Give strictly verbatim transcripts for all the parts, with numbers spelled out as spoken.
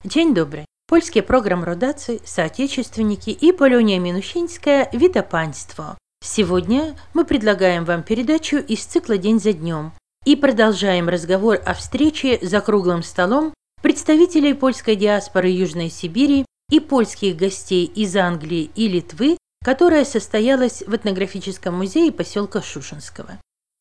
Dzień dobry. Polskie program rodacy, соотечественники и Полония Минусинская «Вита Панство». Сегодня мы предлагаем вам передачу из цикла «День за днем» и продолжаем разговор о встрече за круглым столом представителей польской диаспоры Южной Сибири и польских гостей из Англии и Литвы, которая состоялась в этнографическом музее поселка Шушенского.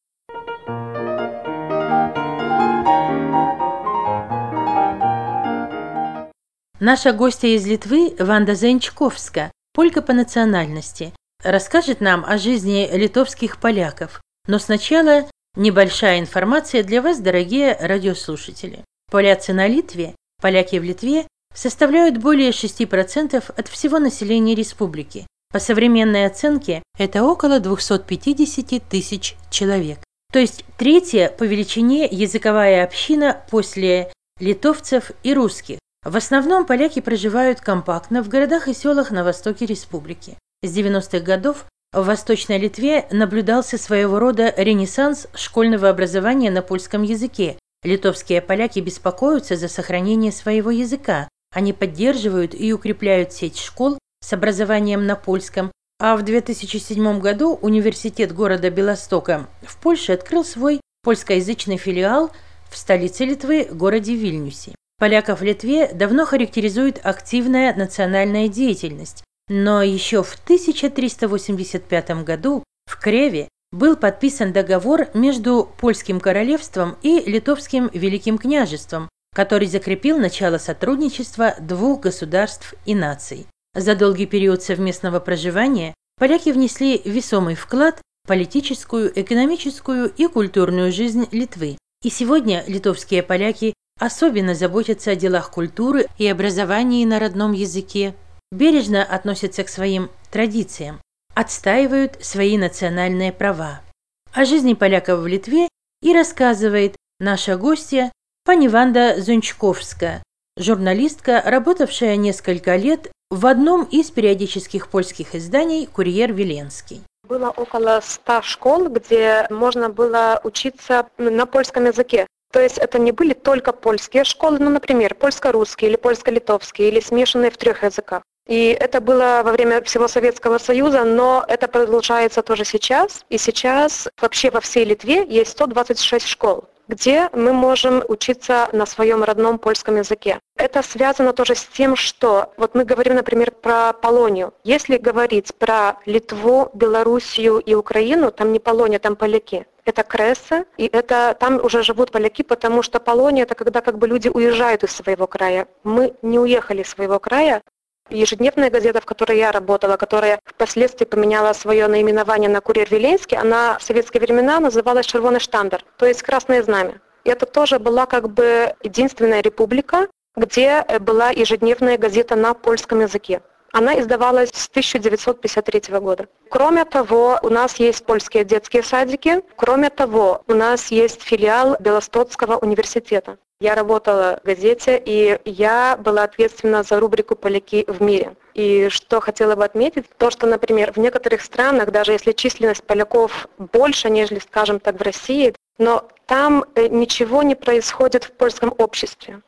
Наша гостья из Литвы, Ванда Заянчковска, полька по национальности, расскажет нам о жизни литовских поляков. Но сначала небольшая информация для вас, дорогие радиослушатели. Поляцы на Литве, поляки в Литве составляют более шесть процентов от всего населения республики. По современной оценке это около двести пятьдесят тысяч человек. То есть третья по величине языковая община после литовцев и русских. В основном поляки проживают компактно в городах и селах на востоке республики. С девяностых годов в Восточной Литве наблюдался своего рода ренессанс школьного образования на польском языке. Литовские поляки беспокоятся за сохранение своего языка. Они поддерживают и укрепляют сеть школ с образованием на польском, а в две тысячи седьмом году университет города Белостока в Польше открыл свой польскоязычный филиал в столице Литвы, городе Вильнюсе. Поляков в Литве давно характеризует активная национальная деятельность, но еще в тысяча триста восемьдесят пятом году в Креве был подписан договор между Польским королевством и Литовским Великим княжеством, который закрепил начало сотрудничества двух государств и наций. За долгий период совместного проживания поляки внесли весомый вклад в политическую, экономическую и культурную жизнь Литвы. И сегодня литовские поляки особенно заботятся о делах культуры и образовании на родном языке, бережно относятся к своим традициям, отстаивают свои национальные права. О жизни поляков в Литве и рассказывает наша гостья пани Ванда Заянчковска, журналистка, работавшая несколько лет в одном из периодических польских изданий «Курьер Виленский». Было около ста школ, где можно было учиться на польском языке. То есть это не были только польские школы, ну, например, польско-русские или польско-литовские, или смешанные в трех языках. И это было во время всего Советского Союза, но это продолжается тоже сейчас. И сейчас вообще во всей Литве есть сто двадцать шесть школ, где мы можем учиться на своем родном польском языке. Это связано тоже с тем, что вот мы говорим, например, про Полонию. Если говорить про Литву, Белоруссию и Украину, там не Полония, там поляки. Это Кресы, и это там уже живут поляки, потому что Полония – это когда как бы люди уезжают из своего края. Мы не уехали из своего края. Ежедневная газета, в которой я работала, которая впоследствии поменяла свое наименование на «Курьер Виленский», она в советские времена называлась «Червоный штандар», то есть «Красное знамя». И это тоже была как бы единственная республика, где была ежедневная газета на польском языке. Она издавалась с тысяча девятьсот пятьдесят третьего года. Кроме того, у нас есть польские детские садики. Кроме того, у нас есть филиал Белостокского университета. Я работала в газете, и я была ответственна за рубрику «Поляки в мире». И что хотела бы отметить, то, что, например, в некоторых странах, даже если численность поляков больше, нежели, скажем так, в России, но там ничего не происходит в польском обществе.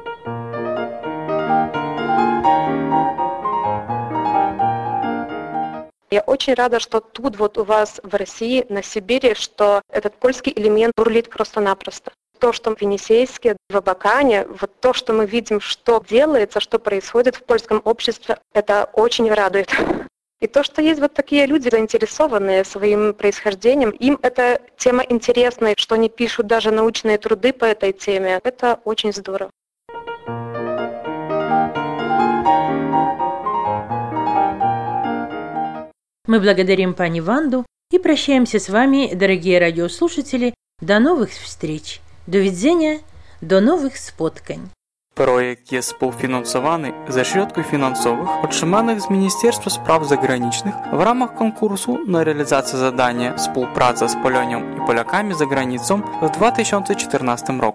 Я очень рада, что тут вот у вас в России, на Сибири, что этот польский элемент бурлит просто-напросто. То, что в Енисейске, в Абакане, вот то, что мы видим, что делается, что происходит в польском обществе, это очень радует. И то, что есть вот такие люди, заинтересованные своим происхождением, им эта тема интересна, что они пишут даже научные труды по этой теме, это очень здорово. Мы благодарим пани Ванду и прощаемся с вами, дорогие радиослушатели. До новых встреч. До widzenia, до нових споткань. Projekt jest współfinansowany ze środków finansowych otrzymanych z Ministerstwa Spraw Zagranicznych w ramach konkursu na realizację zadania Współpraca z Polonią i Polakami za granicą w dwa tysiące czternastym roku.